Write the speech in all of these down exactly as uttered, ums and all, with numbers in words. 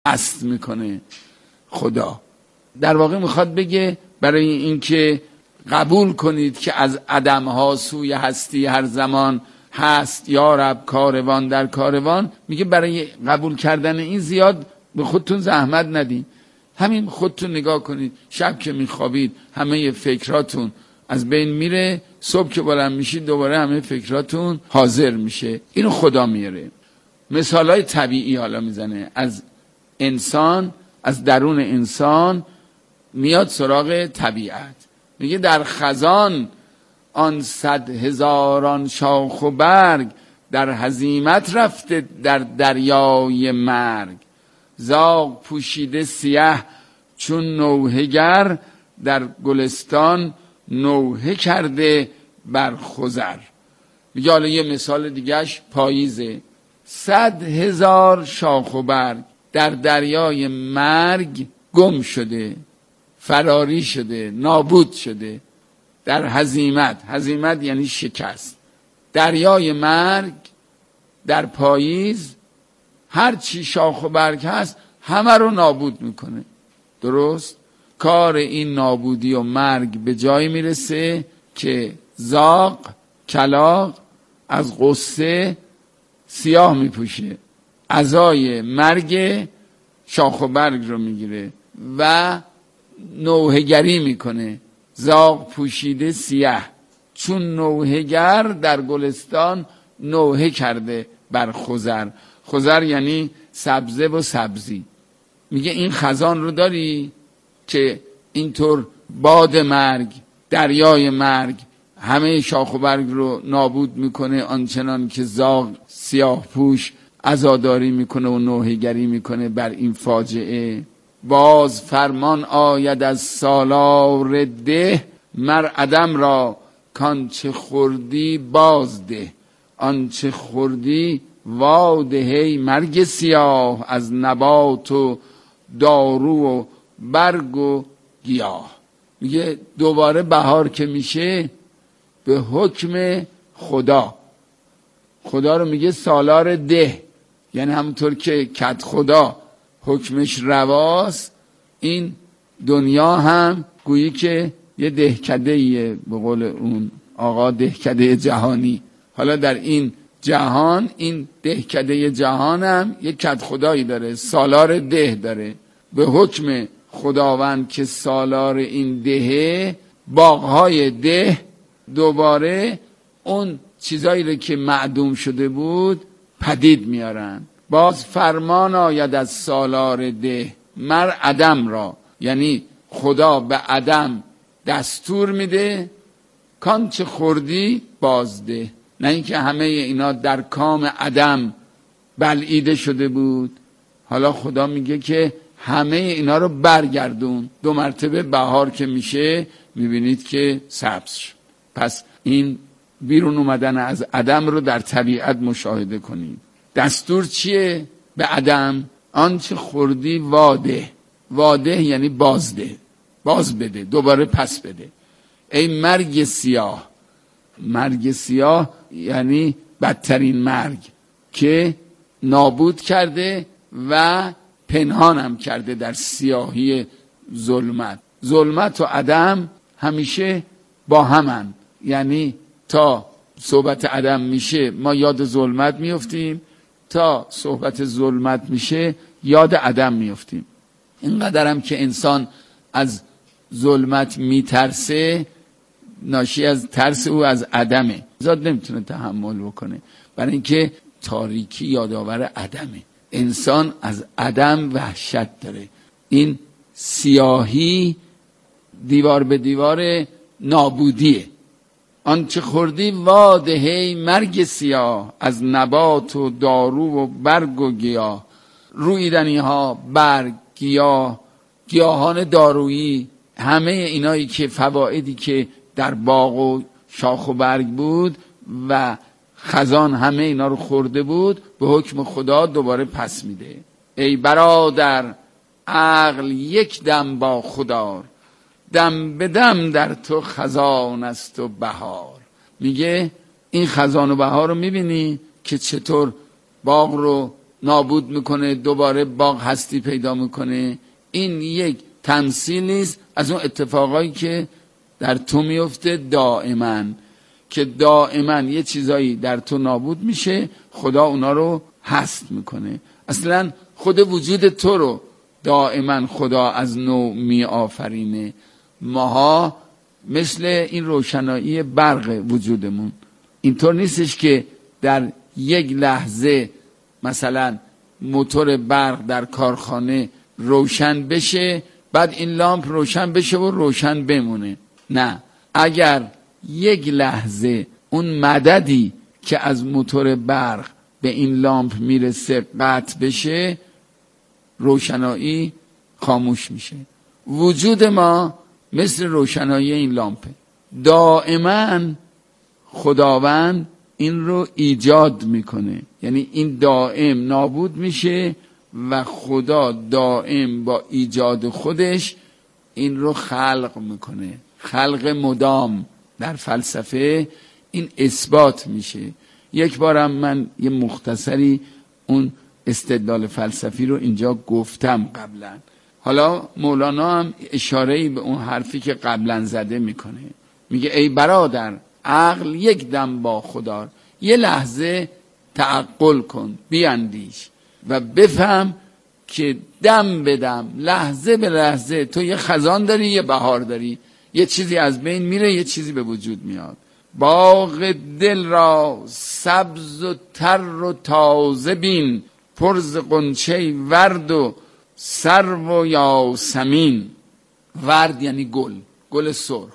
قصد میکنه خدا. در واقع میخواد بگه برای اینکه قبول کنید که از عدم ها سوی هستی هر زمان هست یا رب کاروان در کاروان، میگه برای قبول کردن این زیاد به خودتون زحمت ندین. همین خودتون نگاه کنید، شب که میخوابید همه فکراتون از بین میره، صبح که بلند میشید دوباره همه فکراتون حاضر میشه. اینو خدا میاره. مثالای طبیعی حالا میزنه از انسان، از درون انسان میاد سراغ طبیعت. میگه در خزان آن صد هزاران شاخ و برگ، در هزیمت رفته در دریای مرگ. زاغ پوشیده سیه چون نوحه گر، در گلستان نوحه کرده بر خضر. میگه حالا یه مثال دیگهش پاییزه. صد هزار شاخ و برگ در دریای مرگ گم شده، فراری شده، نابود شده. در هزیمت، هزیمت یعنی شکست. دریای مرگ در پاییز هر چی شاخ و برگ هست همه رو نابود میکنه. درست؟ کار این نابودی و مرگ به جایی میرسه که زاغ، کلاغ از غصه سیاه میپوشه، عزای مرگ شاخ و برگ رو میگیره و نوحه گری میکنه. زاغ پوشیده سیاه چون نوحه گر، در گلستان نوحه کرده بر خضر. خضر یعنی سبزه و سبزی. میگه این خزان رو داری که اینطور باد مرگ، دریای مرگ همه شاخ و برگ رو نابود میکنه، آنچنان که زاغ سیاه پوش عزاداری میکنه و نوحه گری میکنه بر این فاجعه. باز فرمان آید از سالار ده، مر عدم را کانچه خوردی بازده. آنچه خوردی واده مرگ سیاه، از نبات و دارو و برگ و گیاه. میگه دوباره بهار که میشه به حکم خدا، خدا رو میگه سالار ده، یعنی همونطور که کد خدا حکمش رواست، این دنیا هم گویی که یه دهکده‌ایه، به قول اون آقا دهکده جهانی. حالا در این جهان، این دهکده جهان هم یه کد خدایی داره، سالار ده داره. به حکم خداوند که سالار این دهه، باغهای ده دوباره اون چیزایی رو که معدوم شده بود پدید میارن. باز فرمان آید از سالار ده، مر عدم را، یعنی خدا به عدم دستور میده کانچه خوردی بازده. نه اینکه همه اینا در کام عدم بلعیده شده بود، حالا خدا میگه که همه اینا رو برگردون. دو مرتبه بهار که میشه میبینید که سبز شد. پس این بیرون اومدن از عدم رو در طبیعت مشاهده کنید. دستور چیه به عدم؟ آنچه خوردی واده. واده یعنی بازده، باز بده، دوباره پس بده. ای مرگ سیاه. مرگ سیاه یعنی بدترین مرگ که نابود کرده و پنهانم کرده در سیاهی ظلمت. ظلمت و عدم همیشه با همن، یعنی تا صحبت عدم میشه ما یاد ظلمت میفتیم، تا صحبت ظلمت میشه یاد عدم میفتیم. اینقدرم که انسان از ظلمت میترسه ناشی از ترس او از عدمه. ذات نمیتونه تحمل بکنه، برای اینکه تاریکی یادآور عدمه. انسان از عدم وحشت داره. این سیاهی دیوار به دیوار نابودیه. آنچه خوردی وادهی مرگ سیاه، از نبات و دارو و برگ و گیاه. رویدنی ها، برگ، گیاه، گیاهان دارویی، همه اینایی که فوائدی که در باغ و شاخ و برگ بود و خزان همه اینا رو خورده بود، به حکم خدا دوباره پس میده. ای برادر عقل یک دم با خدا، دم به دم در تو خزان است و بهار. میگه این خزان و بهار رو میبینی که چطور باغ رو نابود میکنه، دوباره باغ هستی پیدا میکنه. این یک تمثیلی است از اون اتفاقایی که در تو میفته دائما، که دائما یه چیزایی در تو نابود میشه، خدا اونا رو هست میکنه. اصلا خود وجود تو رو دائما خدا از نو می آفرینه. ماها مثل این روشنایی برق وجودمون اینطور نیستش که در یک لحظه مثلا موتور برق در کارخانه روشن بشه بعد این لامپ روشن بشه و روشن بمونه. نه، اگر یک لحظه اون مددی که از موتور برق به این لامپ میرسه قطع بشه، روشنایی خاموش میشه. وجود ما مثل روشنایی این لامپه. دائما خداوند این رو ایجاد میکنه، یعنی این دائم نابود میشه و خدا دائم با ایجاد خودش این رو خلق میکنه. خلق مدام در فلسفه این اثبات میشه. یک بارم من یه مختصری اون استدلال فلسفی رو اینجا گفتم قبلا. حالا مولانا هم اشاره‌ای به اون حرفی که قبلا زده میکنه. میگه ای برادر عقل یک دم با خدا، یه لحظه تعقل کن، بیاندیش و بفهم که دم به دم، لحظه به لحظه تو یه خزان داری، یه بهار داری، یه چیزی از بین میره، یه چیزی به وجود میاد. باغ دل را سبز و تر و تازه بین، پر ز غنچه ورد و سرو و یاسمین. ورد یعنی گل، گل سرخ.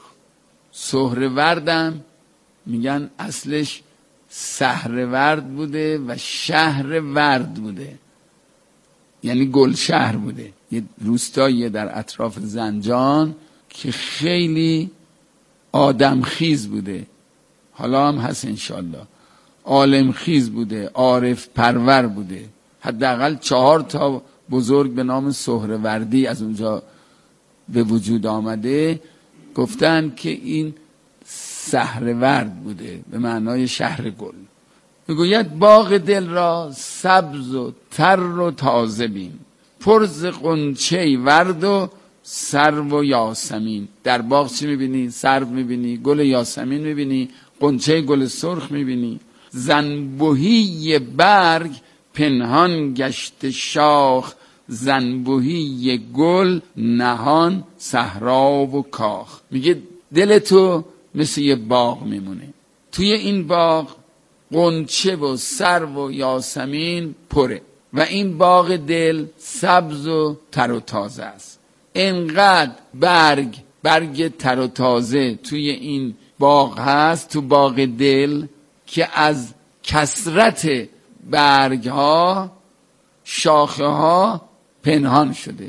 سهروردم میگن اصلش سهرورد بوده و شهر ورد بوده، یعنی گل شهر بوده. یه روستاییه در اطراف زنجان که خیلی آدم خیز بوده، حالا هم هست انشالله. عالم خیز بوده، عارف پرور بوده. حداقل چهار تا بزرگ به نام سهروردی از اونجا به وجود آمده. گفتن که این سهرورد بوده به معنای شهر گل. میگوید باغ دل را سبز و تر و تازه بین، پر ز غنچه ورد و سرو و یاسمین. در باغ چی میبینی؟ سرو میبینی، گل یاسمین میبینی، غنچه گل سرخ میبینی. زنبوهی برگ پنهان گشت شاخ، زنبوهی گل نهان صحرا و کاخ. میگه دل تو مثل یه باغ میمونه، توی این باغ غنچه و سرو و یاسمین پره و این باغ دل سبز و تر و تازه است. انقدر برگ برگ تر و تازه توی این باغ هست، تو باغ دل، که از کثرت برگ ها شاخه ها پنهان شده.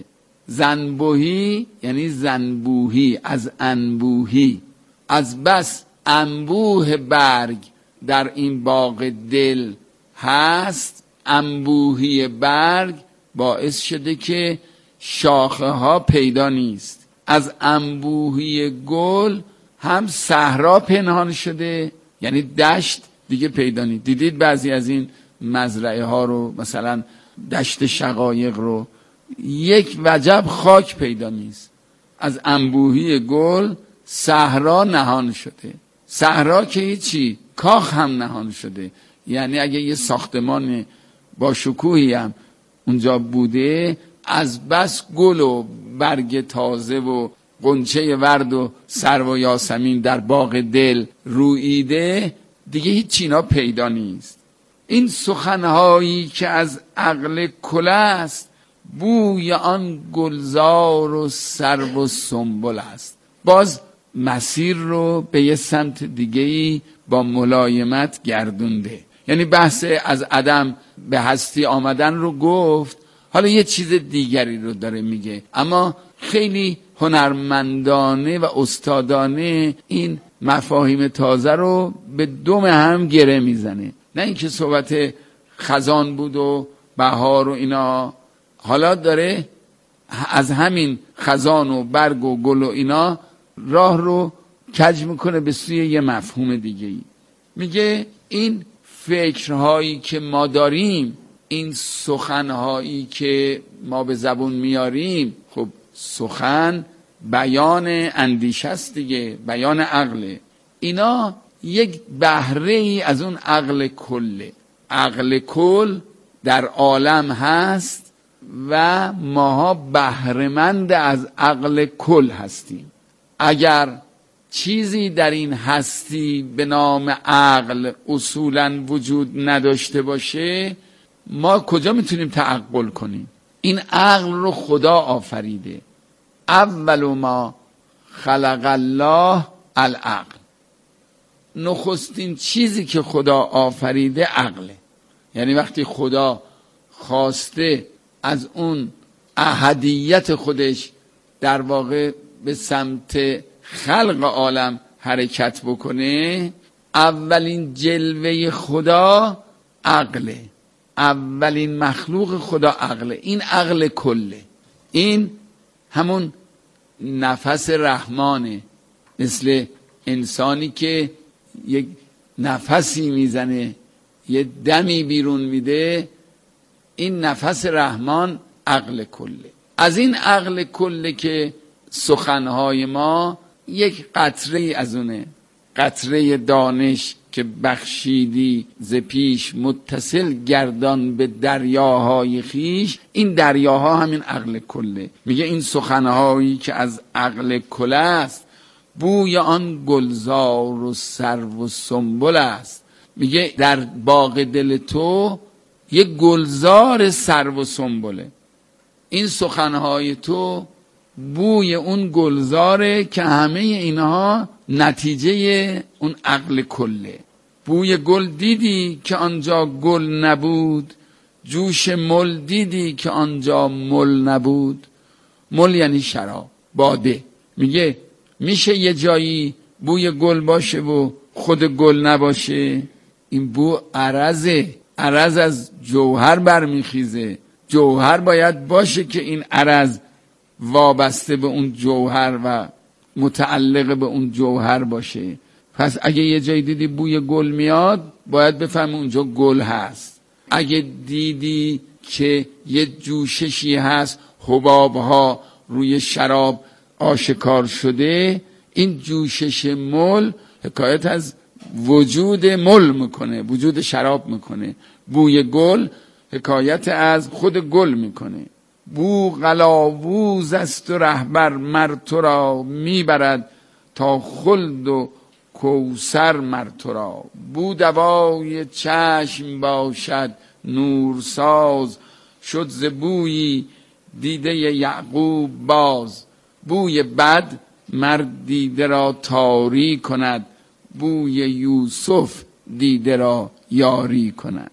زنبوهی یعنی زنبوهی، از انبوهی، از بس انبوه برگ در این باغ دل هست، انبوهی برگ باعث شده که شاخه ها پیدا نیست. از انبوهی گل هم صحرا پنهان شده، یعنی دشت دیگه پیدا نیست. دیدید بعضی از این مزرعه ها رو، مثلا دشت شقایق رو، یک وجب خاک پیدا نیست. از انبوهی گل صحرا نهان شده. صحرا که هیچی، کاخ هم نهان شده. یعنی اگه یه ساختمان با شکوهی هم اونجا بوده، از بس گل و برگ تازه و غنچه ورد و سرو و یاسمین در باغ دل رویده، دیگه هیچ چینا پیدا نیست. این سخنهایی که از عقل کل است، بوی آن گلزار و سرو و سنبل است. باز مسیر رو به یه سمت دیگه‌ای با ملایمت گردونده. یعنی بحث از عدم به هستی آمدن رو گفت، حالا یه چیز دیگری رو داره میگه، اما خیلی هنرمندانه و استادانه این مفاهیم تازه رو به دم هم گره میزنه. نه اینکه صحبت خزان بود و بهار و اینا، حالا داره از همین خزان و برگ و گل و اینا راه رو کج میکنه به سوی یه مفهوم دیگه ای. میگه این فکرهایی که ما داریم این سخنهایی که ما به زبون میاریم، خب سخن بیان اندیشه است دیگه، بیان عقله. اینا یک بهره ای از اون عقل کله. عقل کل در عالم هست و ماها بهره‌مند از عقل کل هستیم. اگر چیزی در این هستی به نام عقل اصولاً وجود نداشته باشه، ما کجا میتونیم تعقل کنیم؟ این عقل رو خدا آفریده. اول ما خلق الله العقل. نخستین چیزی که خدا آفریده عقله. یعنی وقتی خدا خواسته از اون احدیت خودش در واقع به سمت خلق عالم حرکت بکنه، اولین جلوه خدا عقله. اولین مخلوق خدا عقله. این عقل کله. این همون نفس رحمانه. مثل انسانی که یک نفسی میزنه، یه دمی بیرون میده، این نفس رحمان عقل کله. از این عقل کله که سخنهای ما یک قطره از اونه، قطره دانش که بخشیدی ز پیش متصل گردان به دریاهای خیش. این دریاها همین عقل کله. میگه این سخنهایی که از عقل کله است، بوی آن گلزار و سرو و سنبل است. میگه در باغ دل تو یک گلزار سرو و سنبله. این سخنهای تو بوی اون گلزاره که همه اینها نتیجه اون عقل کله. بوی گل دیدی که آنجا گل نبود، جوش مل دیدی که آنجا مل نبود. مل یعنی شراب، باده. میگه میشه یه جایی بوی گل باشه و خود گل نباشه؟ این بو عرضه، عرض از جوهر برمیخیزه. جوهر باید باشه که این عرض وابسته به اون جوهر و متعلق به اون جوهر باشه. پس اگه یه جایی دیدی بوی گل میاد، باید بفهمی اونجا گل هست. اگه دیدی که یه جوششی هست، حبابها روی شراب آشکار شده، این جوشش مل حکایت از وجود مل میکنه، وجود شراب میکنه. بوی گل حکایت از خود گل میکنه. بو قلاووز است و رهبر مر تو را میبرد، تا خلد و کوثر مر تو را. بو دوای چشم باشد نورساز، شد ز بویی دیده یعقوب باز. بوی بد مر دیده را تاری کند، بوی یوسف دیده را یاری کند.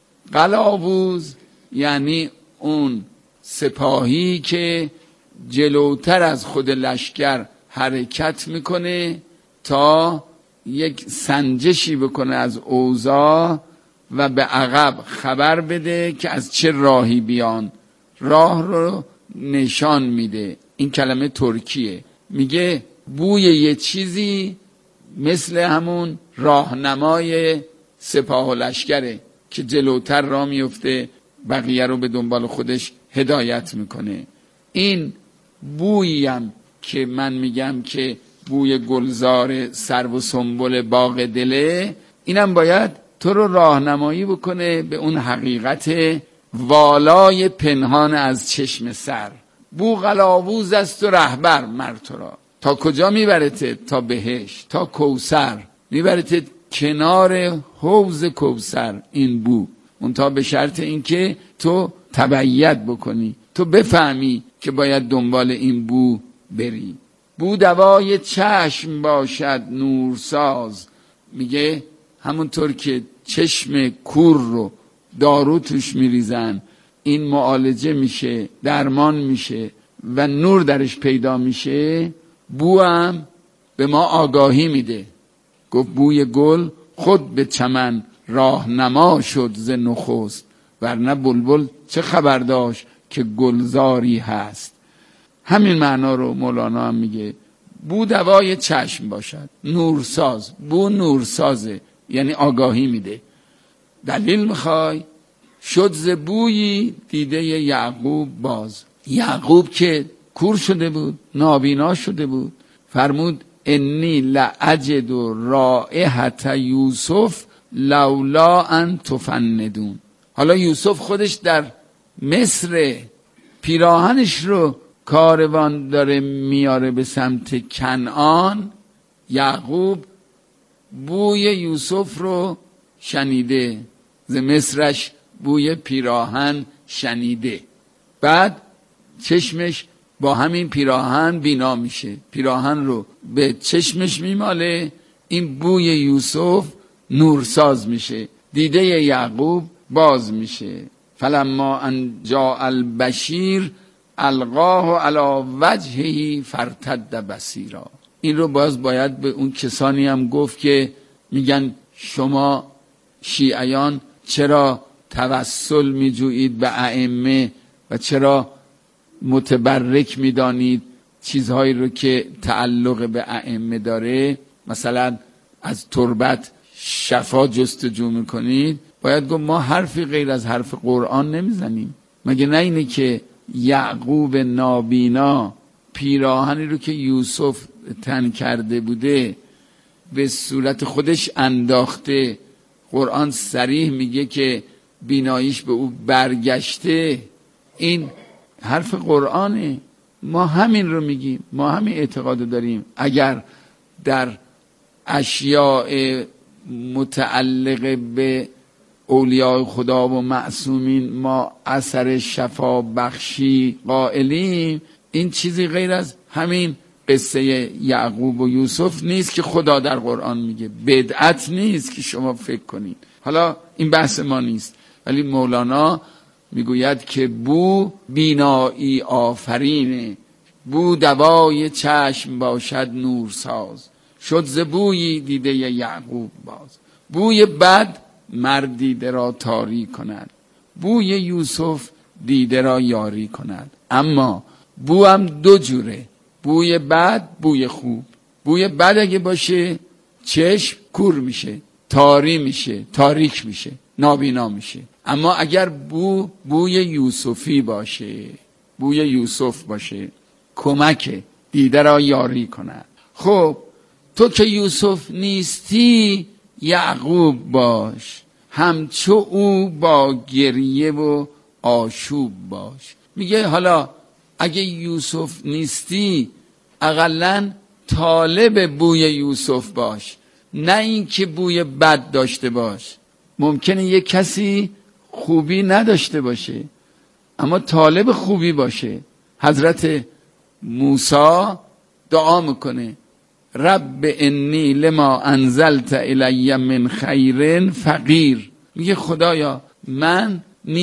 قلاووز یعنی اون سپاهی که جلوتر از خود لشکر حرکت میکنه تا یک سنجشی بکنه از اوضاع و به عقب خبر بده که از چه راهی بیان. راه رو نشان میده. این کلمه ترکیه. میگه بوی یه چیزی مثل همون راهنمای سپاه و لشکره که جلوتر راه میفته، بقیه رو به دنبال خودش هدایت میکنه. این بوییم که من میگم که بوی گلزار سرو و سنبل باغ دله، اینم باید تو رو راهنمایی بکنه به اون حقیقت والای پنهان از چشم سر. بو قلاووز است و رهبر مر تو را. تا کجا میبرته؟ تا بهشت، تا کوثر میبرته، کنار حوض کوثر. این بو اون تا به شرط اینکه تو تبعیت بکنی، تو بفهمی که باید دنبال این بو بری. بو دوای چشم باشد نورساز. میگه همونطور که چشم کور رو دارو توش میریزن، این معالجه میشه، درمان میشه و نور درش پیدا میشه. بو هم به ما آگاهی میده. گفت بوی گل خود به چمن راهنما شد ز نخست، ورنه بلبل چه خبر داشت که گلزاری هست. همین معنا رو مولانا هم میگه. بو دوای چشم باشد نورساز. بو نورسازه، یعنی آگاهی میده. دلیل میخوای؟ شد ز بویی دیده یعقوب باز. یعقوب که کور شده بود، نابینا شده بود، فرمود انی لأجد رائحة یوسف لولا ان تفندون. حالا یوسف خودش در مصر پیراهنش رو کاروان داره میاره به سمت کنعان، یعقوب بوی یوسف رو شنیده، ز مصرش بوی پیراهن شنیده، بعد چشمش با همین پیراهن بینا میشه، پیراهن رو به چشمش میماله، این بوی یوسف نورساز میشه، دیده یعقوب باز میشه. فلما ان جاء البشیر القاه علی وجهه فارتد بصیرا. این رو باز باید به اون کسانی هم گفت که میگن شما شیعیان چرا توسل میجویید به ائمه و چرا متبرک میدانید چیزهایی رو که تعلق به ائمه داره، مثلا از تربت شفا جستجو میکنید. باید گفت ما حرفی غیر از حرف قرآن نمیزنیم. مگه نه اینه که یعقوب نابینا پیراهنی رو که یوسف تن کرده بوده به صورت خودش انداخته، قرآن صریح میگه که بیناییش به او برگشته. این حرف قرآنه، ما همین رو میگیم، ما همین اعتقاد داریم. اگر در اشیاء متعلق به اولیاء خدا و معصومین ما اثر شفا بخشی قائلیم، این چیزی غیر از همین قصه یعقوب و یوسف نیست که خدا در قرآن میگه، بدعت نیست که شما فکر کنید. حالا این بحث ما نیست، ولی مولانا میگوید که بو بینایی آفرینه، بو دوای چشم باشد نورساز، شد ز بویی دیده یعقوب باز. بوی بد مرد دیده را تاری کند، بوی یوسف دیده را یاری کند. اما بو هم دو جوره، بوی بد، بوی خوب. بوی بد اگه باشه چشم کور میشه، تاری میشه، تاریک میشه، نابینا میشه. اما اگر بو بوی یوسفی باشه، بوی یوسف باشه، کمک دیده را یاری کند. خب تو که یوسف نیستی یعقوب باش، همچو او با گریه و آشوب باش. میگه حالا اگه یوسف نیستی اقلن طالب بوی یوسف باش، نه این که بوی بد داشته باش. ممکنه یه کسی خوبی نداشته باشه اما طالب خوبی باشه. حضرت موسی دعا میکنه رب انی لما انزلت الی من خیر فقیر. میگه خدایا من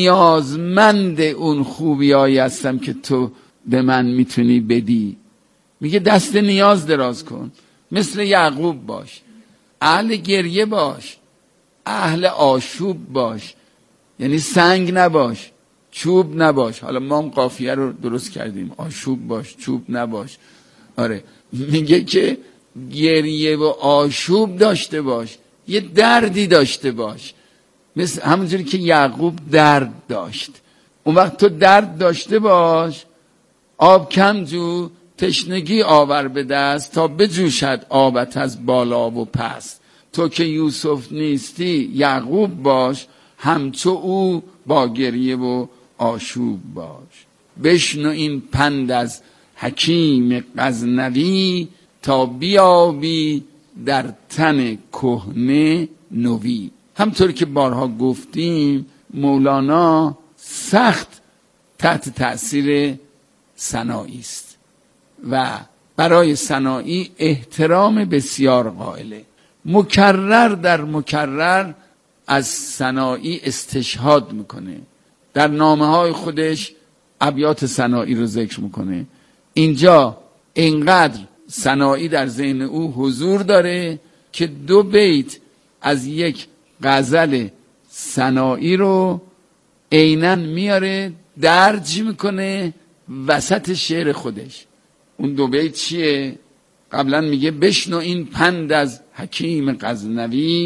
نیازمند اون خوبیایی هستم که تو به من میتونی بدی. میگه دست نیاز دراز کن، مثل یعقوب باش، اهل گریه باش، اهل آشوب باش، یعنی سنگ نباش، چوب نباش. حالا ما هم قافیه رو درست کردیم، آشوب باش، چوب نباش. آره میگه که گریه و آشوب داشته باش، یه دردی داشته باش، مثل همونجوری که یعقوب درد داشت. اون وقت تو درد داشته باش، آب کم جو، تشنگی آور به دست تا بجوشد آبت از بالا و پست. تو که یوسف نیستی یعقوب باش، همچو او با گریه و آشوب باش. بشنو این پند از حکیم غزنوی، تا بیابی در تن کهنه نوی. همطور که بارها گفتیم مولانا سخت تحت تأثیر سنایی است و برای سنایی احترام بسیار قائله. مکرر در مکرر از سنایی استشهاد میکنه، در نامه های خودش ابیات سنایی رو ذکر میکنه. اینجا اینقدر سنایی در ذهن او حضور داره که دو بیت از یک غزل سنایی رو عیناً میاره درج میکنه وسط شعر خودش. اون دو بیت چیه؟ قبلا میگه بشنو این پند از حکیم غزنوی،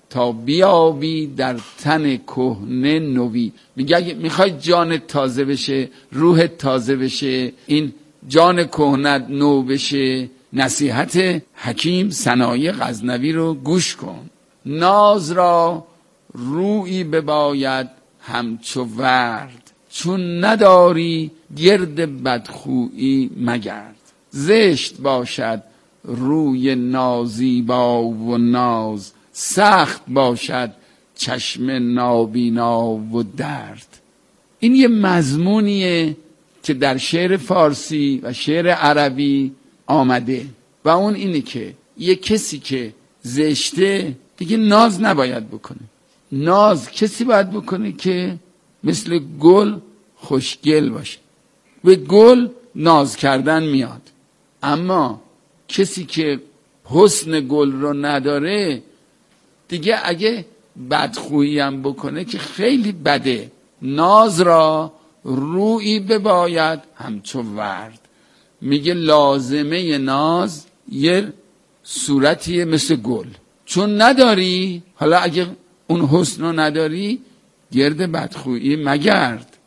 تا بیابی در تن کهنه نوی. میگه اگه میخوای جانت تازه بشه، روحت تازه بشه، این جان کهنت نو بشه، نصیحت حکیم سنایی غزنوی رو گوش کن. ناز را رویی بباید همچو ورد، چون نداری گرد بدخویی مگرد. زشت باشد روی نازیبا و ناز، سخت باشد چشم نابینا و درد. این یه مضمونیه که در شعر فارسی و شعر عربی آمده و اون اینه که یه کسی که زشته دیگه ناز نباید بکنه. ناز کسی باید بکنه که مثل گل خوشگل باشه. به گل ناز کردن میاد، اما کسی که حسن گل رو نداره دیگه اگه بدخویی هم بکنه که خیلی بده. ناز را رویی بباید همچو ورد. میگه لازمه ناز یه صورتیه مثل گل، چون نداری. حالا اگه اون حسن رو نداری گرد بدخویی مگرد.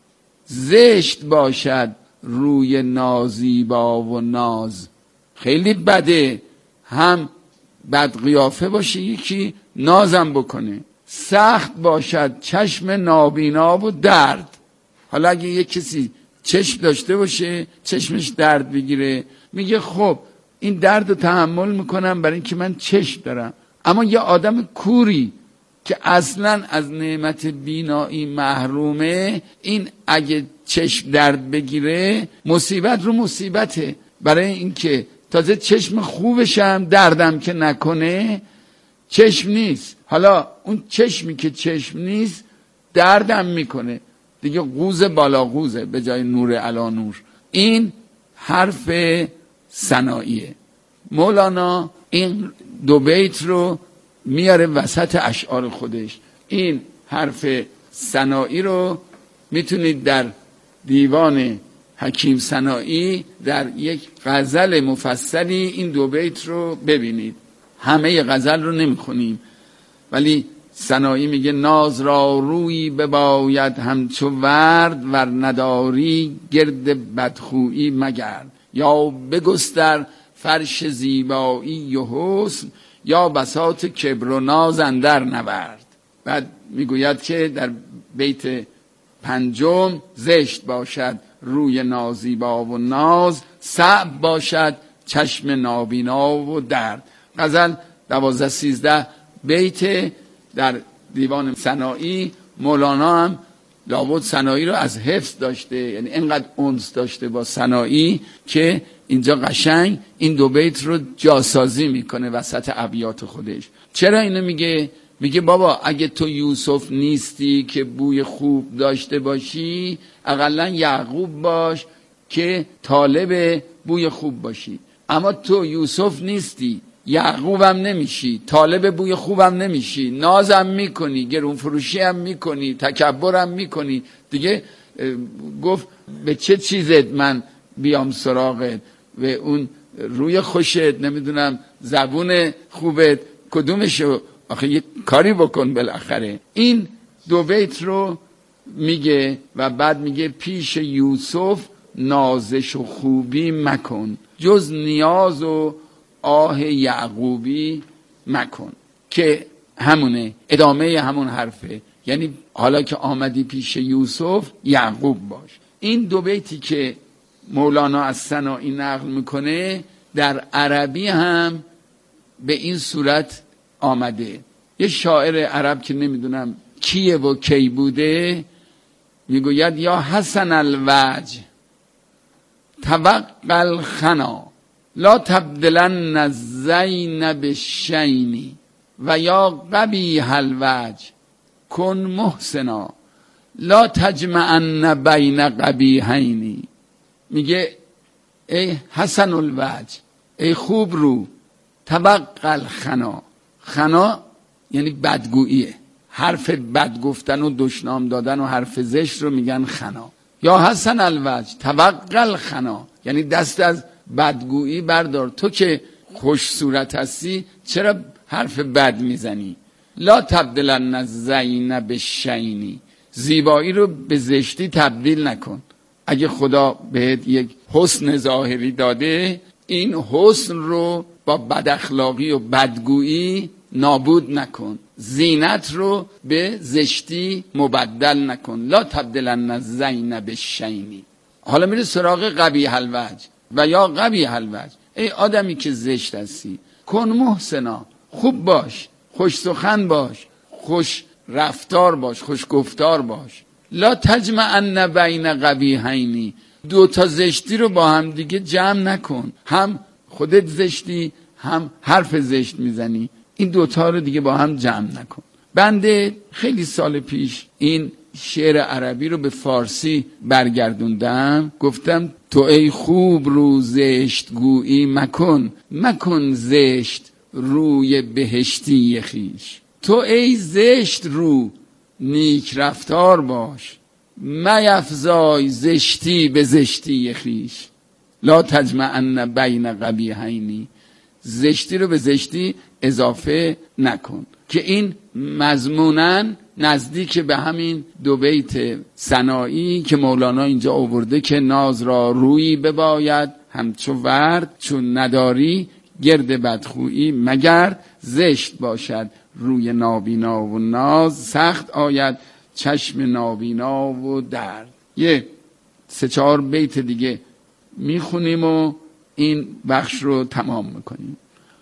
زشت باشد روی نازیبا و ناز، خیلی بده هم بد قیافه باشه یکی نازم بکنه. سخت باشد چشم نابینا و درد. حالا اگه یک کسی چشم داشته باشه چشمش درد بگیره، میگه خب این درد رو تحمل میکنم برای اینکه من چشم دارم. اما یه آدم کوری که اصلا از نعمت بینایی محرومه، این اگه چشم درد بگیره مصیبت رو مصیبته. برای اینکه تازه چشم خوبشم دردم که نکنه چشم نیست، حالا اون چشمی که چشم نیست دردم میکنه دیگه، قوز بالا قوزه به جای نور علا نور. این حرف سناییه. مولانا این دو بیت رو میاره وسط اشعار خودش. این حرف سنایی رو میتونید در دیوان حکیم سنایی در یک غزل مفصلی این دو بیت رو ببینید. همه غزل رو نمیخونیم، ولی سنایی میگه ناز را روی بباید همچو ورد، ور نداری گرد بدخویی مگرد. یا بگستر فرش زیبایی و حسن، یا بساط کبر و ناز اندر نورد. بعد میگوید که در بیت پنجم زشت باشد روی نازیبا و ناز، صعب باشد چشم نابینا و درد. غزل دوازده سیزده بیت در دیوان سنایی. مولانا هم لابد سنایی رو از حفظ داشته، یعنی اینقدر انس داشته با سنایی که اینجا قشنگ این دو بیت رو جاسازی میکنه وسط ابیات خودش. چرا اینو میگه؟ میگه بابا اگه تو یوسف نیستی که بوی خوب داشته باشی، اقلا یعقوب باش که طالب بوی خوب باشی. اما تو یوسف نیستی، یعقوبم نمیشی، طالب بوی خوبم نمیشی، نازم میکنی، گرون فروشی هم میکنی، تکبرم میکنی. دیگه گفت به چه چیزت من بیام سراغت؟ و اون روی خوشت، نمیدونم زبون خوبت کدومشو؟ آخه یه کاری بکن بالاخره. این دو بیت رو میگه و بعد میگه پیش یوسف نازش و خوبی مکن، جز نیاز و آه یعقوبی مکن، که همونه ادامه همون حرفه. یعنی حالا که آمدی پیش یوسف یعقوب باش. این دو بیتی که مولانا از سنایی نقل میکنه در عربی هم به این صورت آمده. یه شاعر عرب که نمیدونم کیه و کی بوده میگوید یا حسن الوجه توقع الخنا، لا تبدلن الزین بالشین، و یا قبیح الوجه کن محسنا، لا تجمعن بین قبیحین. میگه ای حسن الوجه، ای خوب رو، توقع الخنا. خنا یعنی بدگوییه، حرف بد گفتن و دشنام دادن و حرف زشت رو میگن خنا. یا حسن الوجه توقع الخنا، یعنی دست از بدگویی بردار. تو که خوش صورت هستی چرا حرف بد میزنی؟ لا تبدلن الزین بالشین، زیبایی رو به زشتی تبدیل نکن. اگه خدا بهت یک حسن ظاهری داده، این حسن رو با بد اخلاقی و بدگویی نابود نکن، زینت رو به زشتی مبدل نکن. لا تبدلن الزین بالشین. حالا میره سراغ قبیح الوجه و یا قبیح الوجه. ای آدمی که زشت هستی، کن محسنا، خوب باش، خوش سخن باش، خوش رفتار باش، خوش گفتار باش. لا تجمعن بین قبیحین، دو تا زشتی رو با هم دیگه جمع نکن، هم خودت زشتی هم حرف زشت میزنی، این دوتا رو دیگه با هم جمع نکن. بنده خیلی سال پیش این شعر عربی رو به فارسی برگردوندم، گفتم تو ای خوب رو زشت گویی مکن، مکن زشت روی بهشتی خیش. تو ای زشت رو نیک رفتار باش، میفزای زشتی به زشتی خیش. لا تجمعن بین قبیحین، زشتی رو به زشتی اضافه نکن. که این مضموناً نزدیک به همین دو بیت ثنایی که مولانا اینجا آورده که ناز را رویی بباید همچو ورد، چون نداری گرد بدخویی مگرد، زشت باشد روی نابینا و ناز، سخت آید چشم نابینا و درد. یه سه چهار بیت دیگه میخونیم و این بخش رو تمام میکنیم.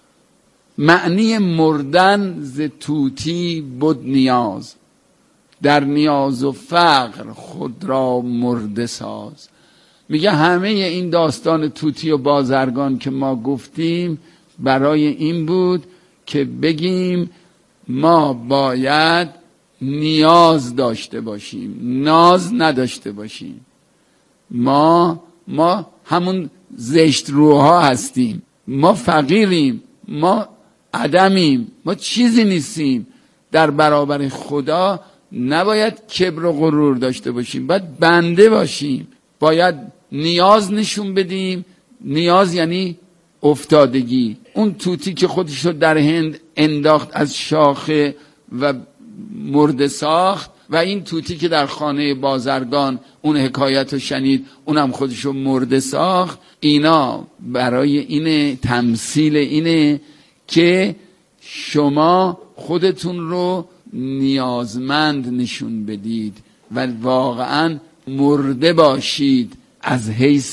معنی مردن ز طوطی بود نیاز، در نیاز و فقر خود را مرده ساز. میگه همه این داستان طوطی و بازرگان که ما گفتیم برای این بود که بگیم ما باید نیاز داشته باشیم، ناز نداشته باشیم. ما ما همون زشت روها هستیم، ما فقیریم، ما عدمیم، ما چیزی نیستیم. در برابر خدا نباید کبر و غرور داشته باشیم، باید بنده باشیم، باید نیاز نشون بدیم. نیاز یعنی افتادگی. اون طوطی که خودش رو در هند انداخت از شاخه و مرده ساخت، و این طوطی که در خانه بازرگان اون حکایت رو شنید اونم خودش رو مرده ساخت، اینا برای اینه، تمثیل اینه که شما خودتون رو نیازمند نشون بدید و واقعا مرده باشید از حیث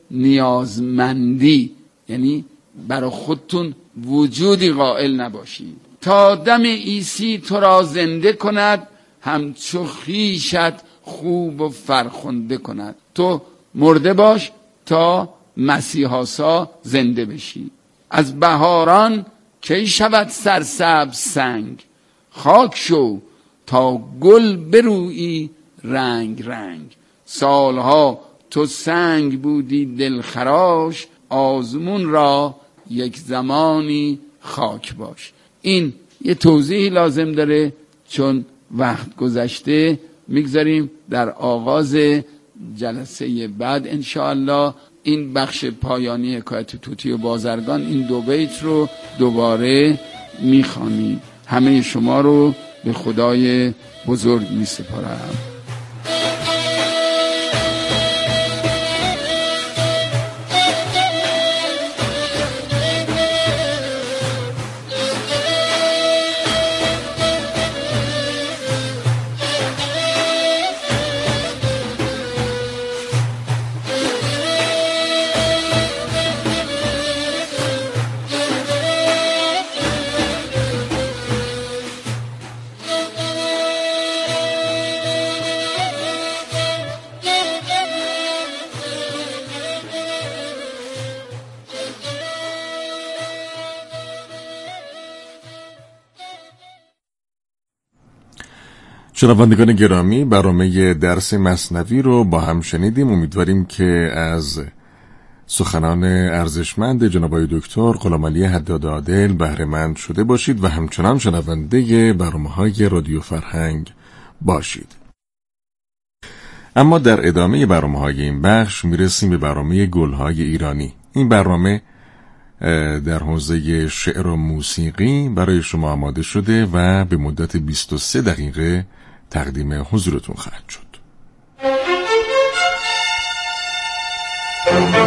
نیازمندی، یعنی برای خودتون وجودی قائل نباشید. تا دم عیسی تو را زنده کند، همچو خویشت خوب و فرخنده کند. تو مرده باش تا مسیحاسا زنده بشی. از بهاران کی شود سرسبز سنگ، خاک شو تا گل برویی رنگ رنگ. سالها تو سنگ بودی دلخراش، آزمون را یک زمانی خاک باش. این یه توضیحی لازم داره چون وقت گذشته. میگذاریم در آغاز جلسه بعد انشاءالله این بخش پایانی حکایت طوطی و بازرگان، این دو بیت رو دوباره میخوانیم. همه شما رو به خدای بزرگ میسپارم. شنوندگان گرامی، برنامه درس مثنوی رو با هم شنیدیم. امیدواریم که از سخنان ارزشمند جناب آقای دکتر غلامعلی حداد عادل بهره مند شده باشید و همچنان شنونده برنامه‌های رادیو فرهنگ باشید. اما در ادامه برنامه‌های این بخش میرسیم به برنامه گل‌های ایرانی. این برنامه در حوزه شعر و موسیقی برای شما آماده شده و به مدت بیست و سه دقیقه تقدیم حضورتون خواهد شد.